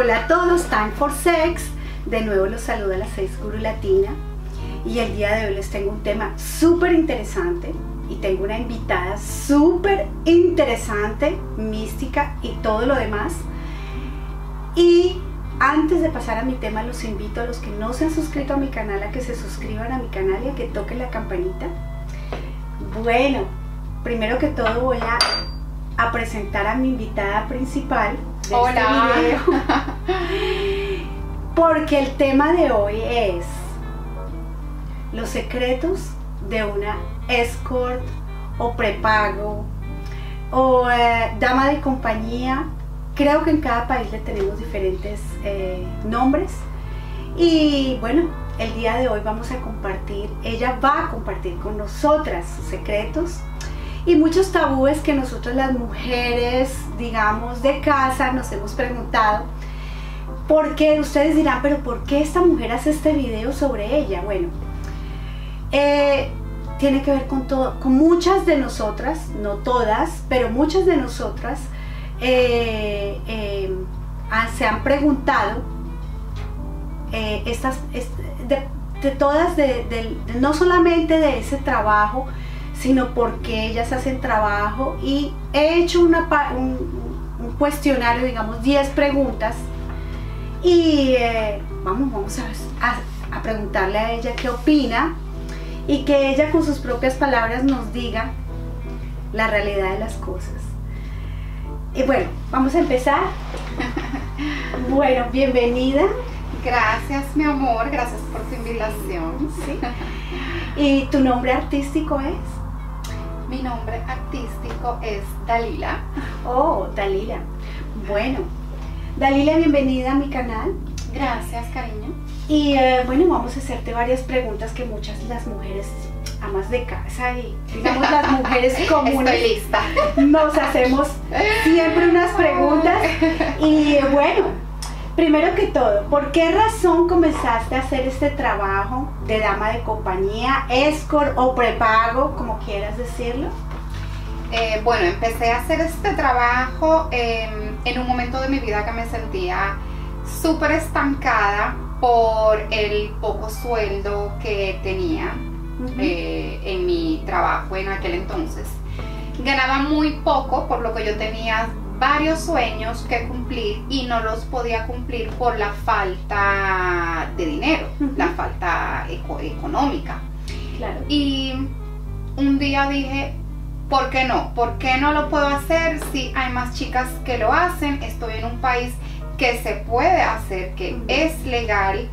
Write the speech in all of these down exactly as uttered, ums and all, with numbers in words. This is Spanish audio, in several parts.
Hola a todos, Time for Sex. De nuevo los saluda la Sex Guru Latina y el día de hoy les tengo un tema súper interesante y tengo una invitada súper interesante, mística y todo lo demás. Y antes de pasar a mi tema, los invito a los que no se han suscrito a mi canal a que se suscriban a mi canal y a que toquen la campanita. Bueno, primero que todo voy a, a presentar a mi invitada principal de Hola. este video, porque el tema de hoy es los secretos de una escort o prepago o eh, dama de compañía. Creo que en cada país le tenemos diferentes eh, nombres y bueno, el día de hoy vamos a compartir, ella va a compartir con nosotras sus secretos y muchos tabúes que nosotros las mujeres, digamos, de casa nos hemos preguntado. Porque ustedes dirán, pero ¿por qué esta mujer hace este video sobre ella? Bueno, eh, tiene que ver con todo, con muchas de nosotras, no todas, pero muchas de nosotras eh, eh, ah, se han preguntado eh, estas, est de, de todas, de, de, de, no solamente de ese trabajo, sino porque ellas hacen trabajo, y he hecho una, un, un cuestionario, digamos, diez preguntas, y eh, vamos, vamos a, a, a preguntarle a ella qué opina y que ella con sus propias palabras nos diga la realidad de las cosas. Y bueno, vamos a empezar. Bueno, bienvenida. Gracias, mi amor, gracias por tu invitación. ¿Sí? ¿Y tu nombre artístico es? Mi nombre artístico es Dalila. Oh, Dalila. Bueno, Dalila, bienvenida a mi canal. Gracias, cariño. Y eh, bueno, vamos a hacerte varias preguntas que muchas de las mujeres amas de casa y digamos las mujeres comunes Estoy lista. nos hacemos siempre unas preguntas. Y bueno, primero que todo, ¿por qué razón comenzaste a hacer este trabajo de dama de compañía, escort o prepago, como quieras decirlo? Eh, bueno, empecé a hacer este trabajo eh, en un momento de mi vida que me sentía súper estancada por el poco sueldo que tenía uh-huh. eh, en mi trabajo en aquel entonces. Ganaba muy poco, por lo que yo tenía varios sueños que cumplir y no los podía cumplir por la falta de dinero, uh-huh. la falta eco económica. Claro. Y un día dije, ¿por qué no? ¿Por qué no lo puedo hacer si hay más chicas que lo hacen? Estoy en un país que se puede hacer, que uh-huh. es legal,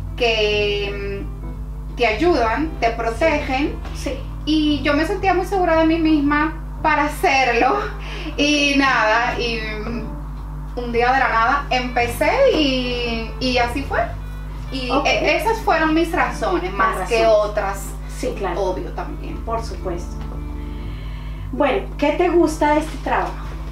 que um, te ayudan, te protegen. Sí. Sí. Y yo me sentía muy segura de mí misma para hacerlo. Y nada, y um, un día de la nada empecé y, y así fue. Y okay. e esas fueron mis razones, más razón. que otras. Sí, claro. Obvio también. Por supuesto. Bueno, ¿qué te gusta de este trabajo?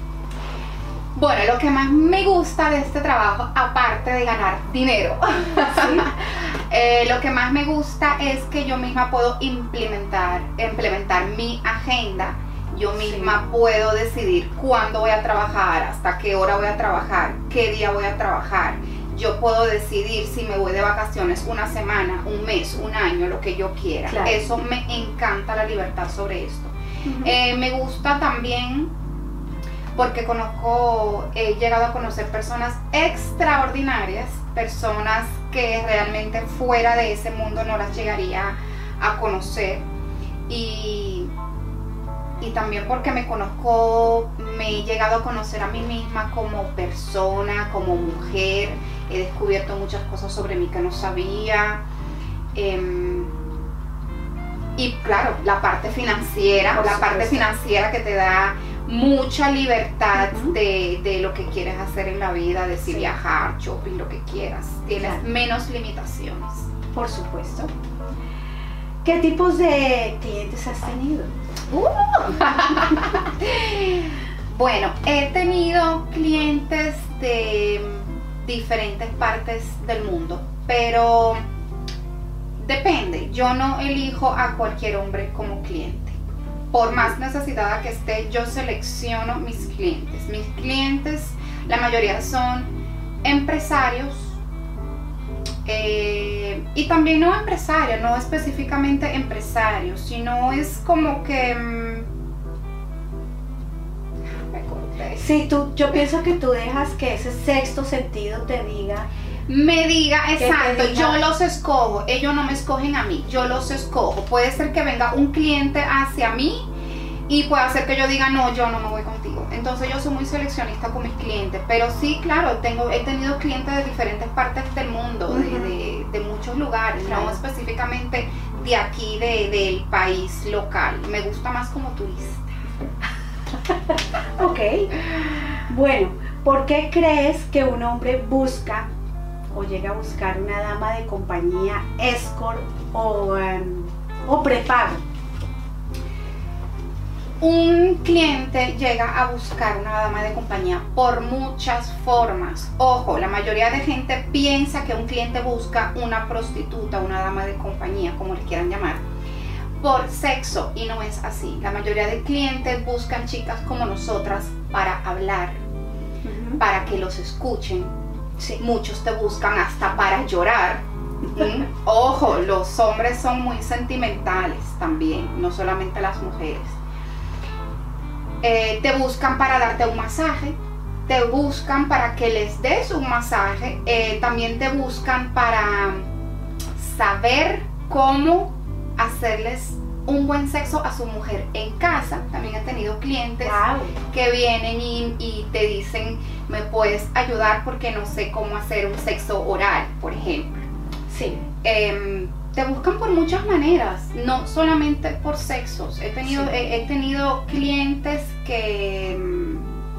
Bueno, lo que más me gusta de este trabajo, aparte de ganar dinero, ¿sí? eh, lo que más me gusta es que yo misma puedo implementar, implementar mi agenda. Yo misma sí. puedo decidir cuándo voy a trabajar, hasta qué hora voy a trabajar, qué día voy a trabajar. Yo puedo decidir si me voy de vacaciones una semana, un mes, un año, lo que yo quiera. Claro. Eso me encanta, la libertad sobre esto. Uh-huh. eh, me gusta también porque conozco, he llegado a conocer personas extraordinarias, personas que realmente fuera de ese mundo no las llegaría a conocer. Y, y también porque me conozco, me he llegado a conocer a mí misma como persona, como mujer. He descubierto muchas cosas sobre mí que no sabía. Eh, y claro, la parte financiera, la parte financiera que te da mucha libertad uh-huh. de, de lo que quieres hacer en la vida, de si sí. viajar, shopping, lo que quieras. Tienes claro. menos limitaciones. Por supuesto. ¿Qué tipos de clientes has tenido? Uh. Bueno, he tenido clientes de diferentes partes del mundo, pero depende. Yo no elijo a cualquier hombre como cliente. Por más necesitada que esté, yo selecciono mis clientes. Mis clientes, la mayoría son empresarios, eh, y también no empresarios, no específicamente empresarios, sino es como que... Mmm, me corté. Sí, tú, yo pienso que tú dejas que ese sexto sentido te diga... Me diga, exacto, diga, yo los escojo, ellos no me escogen a mí, yo los escojo. Puede ser que venga un cliente hacia mí y puede ser que yo diga, no, yo no me voy contigo. Entonces yo soy muy seleccionista con mis clientes, pero sí, claro, tengo, he tenido clientes de diferentes partes del mundo, uh-huh. de, de, de muchos lugares, claro. No específicamente de aquí, de, del país local. Me gusta más como turista. Ok, bueno, ¿por qué crees que un hombre busca o llega a buscar una dama de compañía, escort o, um, o prepago? Un cliente llega a buscar una dama de compañía por muchas formas. Ojo, la mayoría de gente piensa que un cliente busca una prostituta, una dama de compañía, como le quieran llamar, por sexo, y no es así. La mayoría de clientes buscan chicas como nosotras para hablar, uh-huh. para que los escuchen. Sí. Muchos te buscan hasta para llorar. ¿Mm? Ojo, los hombres son muy sentimentales también, no solamente las mujeres. Eh, te buscan para darte un masaje, te buscan para que les des un masaje, eh, también te buscan para saber cómo hacerles un buen sexo a su mujer en casa. También he tenido clientes wow. que vienen y, y te dicen, me puedes ayudar porque no sé cómo hacer un sexo oral, por ejemplo. Sí. Eh, te buscan por muchas maneras, no solamente por sexos. He tenido, sí. he, he tenido clientes que,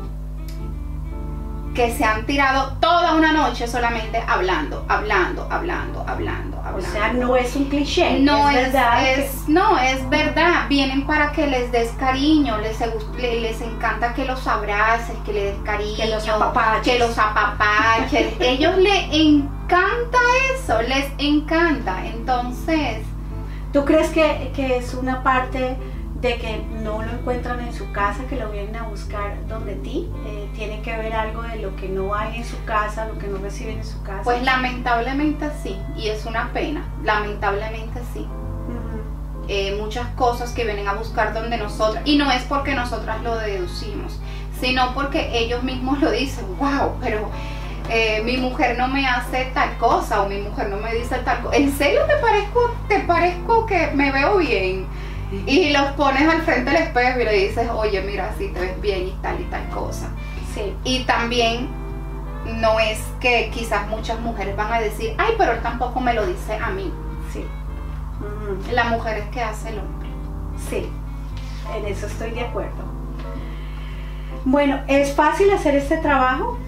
que se han tirado toda una noche solamente hablando, hablando, hablando, hablando, hablando. O sea, no es un cliché. No es, es, verdad es que... no, es verdad. Vienen para que les des cariño, les, les, les encanta que los abraces, que les des cariño, que los apapaches. Que los apapaches. Ellos les encanta eso, les encanta. Entonces, ¿tú crees que, que es una parte de que no lo encuentran en su casa, que lo vienen a buscar donde ti? Eh, ¿Tiene que ver algo de lo que no hay en su casa, lo que no reciben en su casa? Pues lamentablemente sí, y es una pena, lamentablemente sí. Uh-huh. eh, muchas cosas que vienen a buscar donde nosotras, y no es porque nosotras lo deducimos, sino porque ellos mismos lo dicen, wow, pero eh, mi mujer no me hace tal cosa, o mi mujer no me dice tal cosa. ¿En serio te parezco, te parezco que me veo bien? Y los pones al frente del espejo y le dices, oye, mira, sí te ves bien y tal y tal cosa. Sí. Y también no es que quizás muchas mujeres van a decir, ay, pero él tampoco me lo dice a mí. Sí. Uh-huh. La mujer es que hace el hombre. Sí, en eso estoy de acuerdo. Bueno, ¿es fácil hacer este trabajo?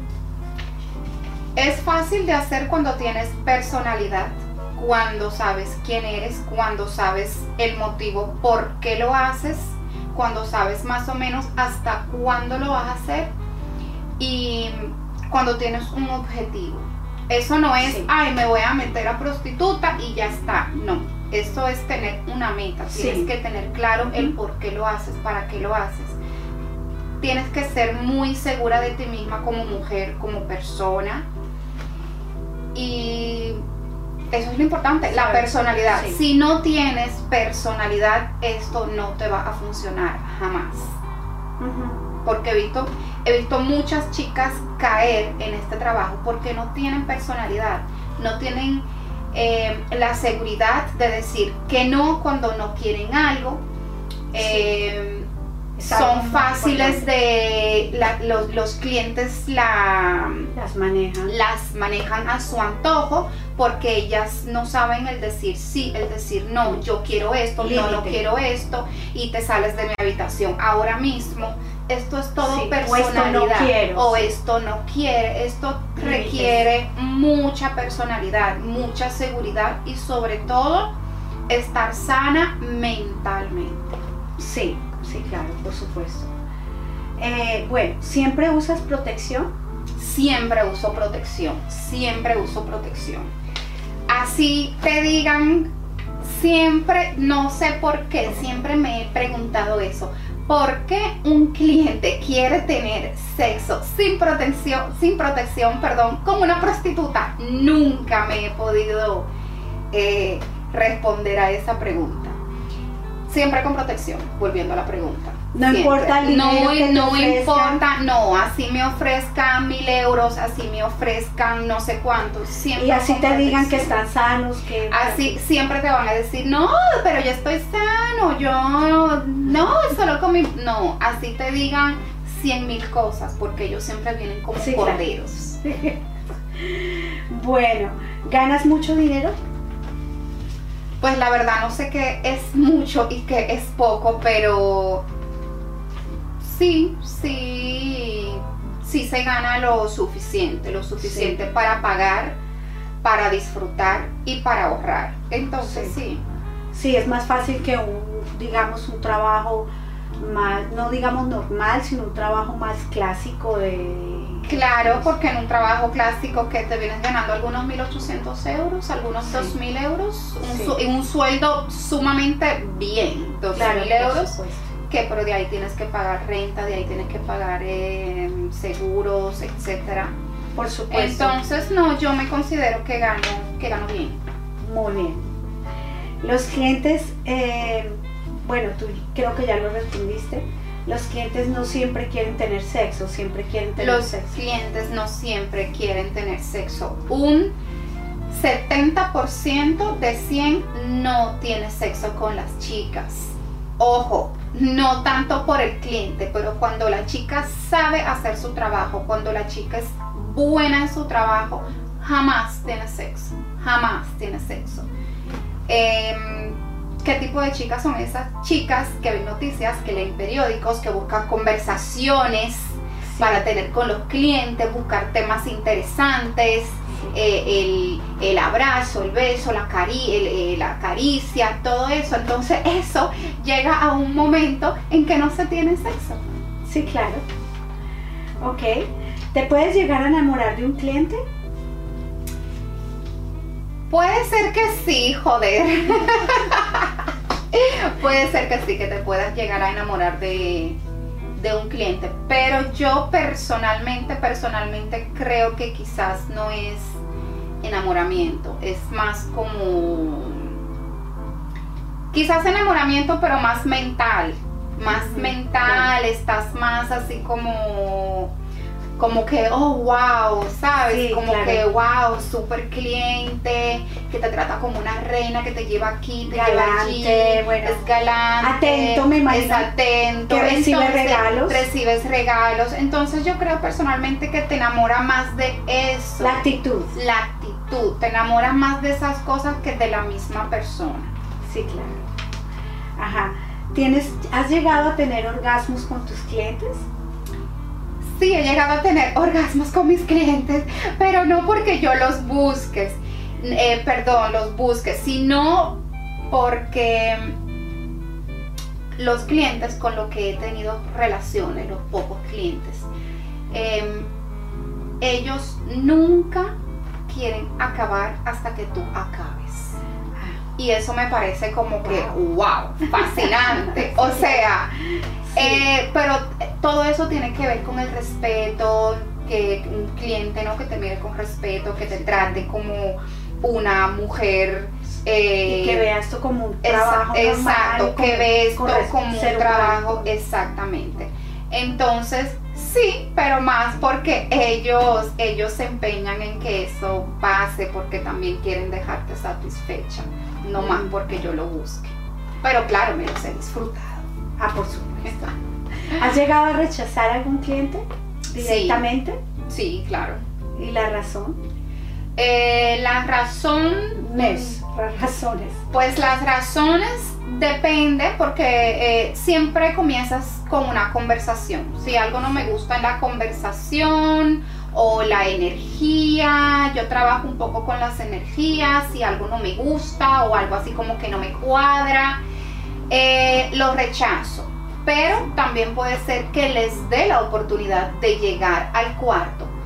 Es fácil de hacer cuando tienes personalidad, cuando sabes quién eres, cuando sabes el motivo por qué lo haces, cuando sabes más o menos hasta cuándo lo vas a hacer y cuando tienes un objetivo. Eso no es, sí. ay, me voy a meter a prostituta y ya está. No, eso es tener una meta. Tienes sí. que tener claro el por qué lo haces, para qué lo haces. Tienes que ser muy segura de ti misma como mujer, como persona. Y eso es lo importante, la personalidad. Sí. Si no tienes personalidad, esto no te va a funcionar jamás. Uh-huh. Porque he visto, he visto muchas chicas caer en este trabajo porque no tienen personalidad, no tienen eh, la seguridad de decir que no cuando no quieren algo. Eh, son fáciles de la, los, los clientes la, las manejan las manejan a su antojo porque ellas no saben el decir sí, el decir no, yo quiero esto, Límite. no, no quiero esto, y te sales de mi habitación ahora mismo. Esto es todo sí, personalidad, o esto no quiero, o sí. esto no quiere, esto requiere mucha personalidad, mucha seguridad y sobre todo estar sana mentalmente. Sí. Sí, claro, por supuesto. Eh, bueno, ¿siempre usas protección? Siempre uso protección, siempre uso protección. Así te digan, siempre, no sé por qué, siempre me he preguntado eso. ¿Por qué un cliente quiere tener sexo sin protección, sin protección, perdón, con una prostituta? Nunca me he podido eh, responder a esa pregunta. Siempre con protección, volviendo a la pregunta. No Siempre. importa el dinero no, que te no ofrezcan. importa, no, así me ofrezcan mil euros, así me ofrezcan no sé cuántos, siempre. Y así con te digan que protección. están sanos, que... Así siempre te van a decir, no, pero yo estoy sano, yo no, solo con mi... No, así te digan cien mil cosas, porque ellos siempre vienen como Sí, claro. corderos. Bueno, ¿ganas mucho dinero? Pues la verdad no sé qué es mucho y qué es poco, pero sí, sí, sí se gana lo suficiente, lo suficiente Sí. para pagar, para disfrutar y para ahorrar. Entonces Sí. sí. Sí, es más fácil que un, digamos, un trabajo más, no digamos normal, sino un trabajo más clásico de... Claro, porque en un trabajo clásico que te vienes ganando algunos mil ochocientos euros, algunos Sí. dos mil euros, un, Sí. su- y un sueldo sumamente bien, dos Claro, mil por euros, supuesto. que pero de ahí tienes que pagar renta, de ahí tienes que pagar eh, seguros, etcétera. Por supuesto. Entonces, no, yo me considero que gano, que gano bien. Muy bien. Los clientes, eh, bueno, tú creo que ya lo respondiste. Los clientes no siempre quieren tener sexo, siempre quieren tener Los sexo. clientes no siempre quieren tener sexo. Un setenta por ciento de cien no tiene sexo con las chicas. Ojo, no tanto por el cliente, pero cuando la chica sabe hacer su trabajo, cuando la chica es buena en su trabajo, jamás tiene sexo, jamás tiene sexo. Eh, ¿Qué tipo de chicas son esas? Chicas que ven noticias, que leen periódicos, que buscan conversaciones Sí. para tener con los clientes, buscar temas interesantes, eh, el, el abrazo, el beso, la, cari el, eh, la caricia, todo eso. Entonces eso llega a un momento en que no se tiene sexo. Sí, claro. Ok. ¿Te puedes llegar a enamorar de un cliente? Puede ser que sí, joder. Puede ser que sí, que te puedas llegar a enamorar de, de un cliente. Pero yo personalmente, personalmente creo que quizás no es enamoramiento. Es más como... Quizás enamoramiento, pero más mental. Más Ujú, mental, estás más así como... Como que, oh, wow, ¿sabes? Sí, como claro. que, wow, súper cliente, que te trata como una reina, que te lleva aquí, te Galante, lleva allí, bueno. es galante, Atento, me imagino. es atento, Que recibe regalos. recibes regalos. Entonces yo creo personalmente que te enamora más de eso, La actitud. la actitud, te enamora más de esas cosas que de la misma persona. Sí, claro. Ajá. ¿Tienes, ¿Has llegado a tener orgasmos con tus clientes? Sí, he llegado a tener orgasmos con mis clientes, pero no porque yo los busques, eh, perdón, los busque, sino porque los clientes con los que he tenido relaciones, los pocos clientes, eh, ellos nunca quieren acabar hasta que tú acabes. Y eso me parece como que, wow, fascinante. O sea, Sí. eh, pero todo eso tiene que ver con el respeto, que un cliente, ¿no? Que te mire con respeto, que te trate como una mujer. Eh, Y que veas esto como un esa- trabajo normal, exacto, que como- ves esto correcto, como un ser trabajo, humano. exactamente. Entonces, sí, pero más porque ellos, ellos se empeñan en que eso pase, porque también quieren dejarte satisfecha, no más Mm. porque yo lo busque. Pero claro, me los he disfrutado. Ah, por supuesto. ¿Has llegado a rechazar a algún cliente directamente? Sí, claro. ¿Y la razón? Eh, la razón Mes, las razones. Pues las razones depende porque eh, siempre comienzas con una conversación. Si algo no me gusta en la conversación o la energía, yo trabajo un poco con las energías, si algo no me gusta o algo así como que no me cuadra, eh, lo rechazo. Pero también puede ser que les dé la oportunidad de llegar al cuarto.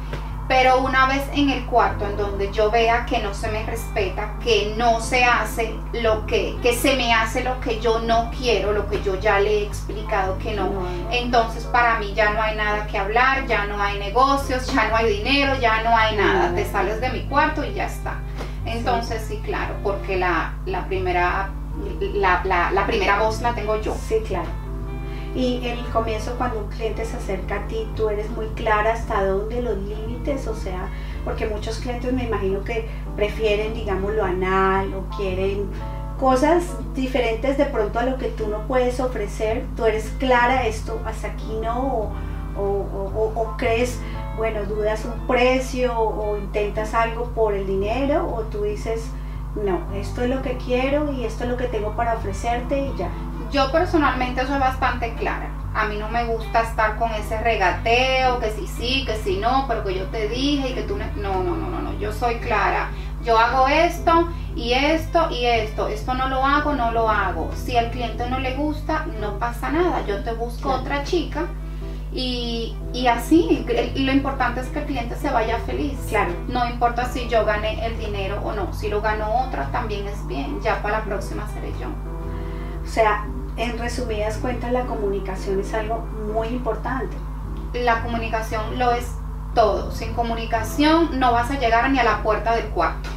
Pero una vez en el cuarto en donde yo vea que no se me respeta, que no se hace lo que, que se me hace lo que yo no quiero, lo que yo ya le he explicado que no, No. entonces para mí ya no hay nada que hablar, ya no hay negocios, ya no hay dinero, ya no hay nada, No. te sales de mi cuarto y ya está. Entonces sí, claro, porque la, la primera la, la, la primera voz la tengo yo. Sí, claro. Y en el comienzo, cuando un cliente se acerca a ti, tú eres muy clara hasta dónde los límites, o sea, porque muchos clientes me imagino que prefieren, digamos, lo anal o quieren cosas diferentes de pronto a lo que tú no puedes ofrecer. Tú eres clara, esto hasta aquí no, o, o, o, o crees, bueno, dudas un precio o intentas algo por el dinero, o tú dices, no, esto es lo que quiero y esto es lo que tengo para ofrecerte y ya. Yo personalmente soy bastante clara. A mí no me gusta estar con ese regateo, que sí sí, que sí no, pero que yo te dije y que tú no. No, no, no, no, no. Yo soy clara. Yo hago esto y esto y esto. Esto no lo hago, no lo hago. Si al cliente no le gusta, no pasa nada. Yo te busco Claro. otra chica y, y así. Lo importante es que el cliente se vaya feliz. Claro. No importa si yo gané el dinero o no. Si lo ganó otra, también es bien. Ya para la próxima seré yo. O sea, en resumidas cuentas, la comunicación es algo muy importante. La comunicación lo es todo. Sin comunicación no vas a llegar ni a la puerta del cuarto.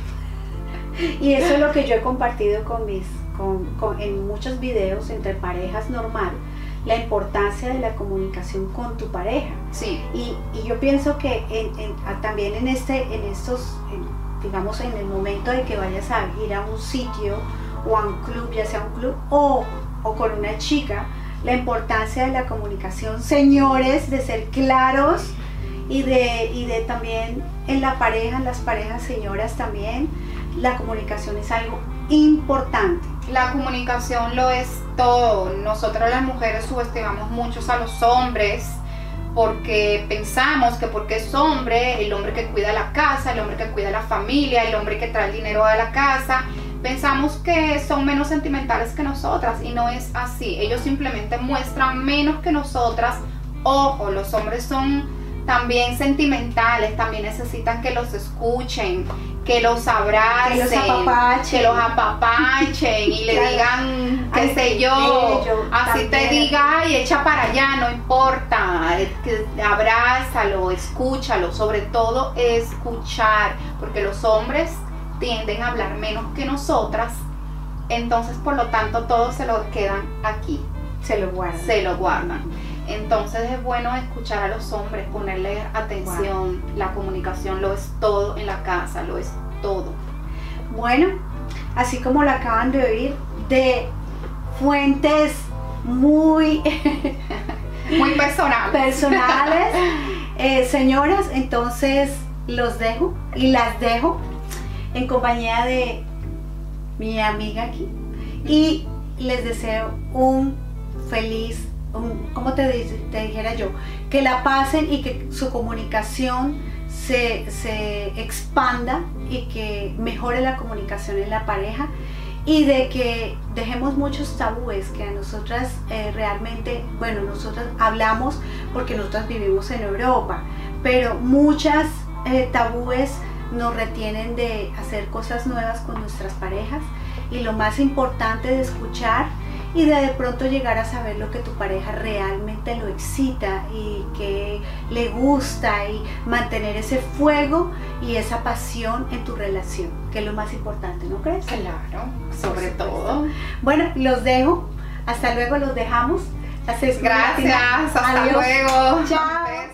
Y eso es lo que yo he compartido con mis, con, con- en muchos videos entre parejas normal, la importancia de la comunicación con tu pareja. Sí. Y, y yo pienso que en- en- a- también en, este, en estos, en- digamos, en el momento de que vayas a ir a un sitio o a un club, ya sea un club o, o con una chica, la importancia de la comunicación, señores, de ser claros y de, y de también en la pareja, en las parejas, señoras, también la comunicación es algo importante. La comunicación lo es todo. Nosotras las mujeres subestimamos mucho a los hombres porque pensamos que porque es hombre, el hombre que cuida la casa, el hombre que cuida la familia, el hombre que trae el dinero a la casa, pensamos que son menos sentimentales que nosotras y no es así. Ellos simplemente muestran menos que nosotras. Ojo, los hombres son también sentimentales, también necesitan que los escuchen, que los abracen, Que los apapachen. que los apapachen y le Claro. digan, qué Ay, sé qué yo, bello, así te también. diga, ay, echa para allá, no importa, que abrázalo, escúchalo, sobre todo escuchar, porque los hombres tienden a hablar menos que nosotras, entonces por lo tanto todos se lo quedan aquí, Se lo guardan. se lo guardan. Entonces es bueno escuchar a los hombres, ponerle atención. La comunicación lo es todo en la casa, lo es todo. Bueno, así como lo acaban de oír, de fuentes muy Muy personal. personales, eh, señoras, entonces los dejo y las dejo en compañía de mi amiga aquí y les deseo un feliz, un, ¿cómo te, dice- te dijera yo? Que la pasen y que su comunicación se, se expanda y que mejore la comunicación en la pareja y de que dejemos muchos tabúes que a nosotras eh, realmente, bueno, nosotras hablamos porque nosotras vivimos en Europa, pero muchas eh, tabúes nos retienen de hacer cosas nuevas con nuestras parejas y lo más importante de escuchar y de de pronto llegar a saber lo que tu pareja realmente lo excita y que le gusta y mantener ese fuego y esa pasión en tu relación, que es lo más importante, ¿no crees? Claro, sobre Por supuesto. todo. Bueno, los dejo, hasta luego, los dejamos. Las seis Gracias, hasta Adiós. luego. Chao. Besos.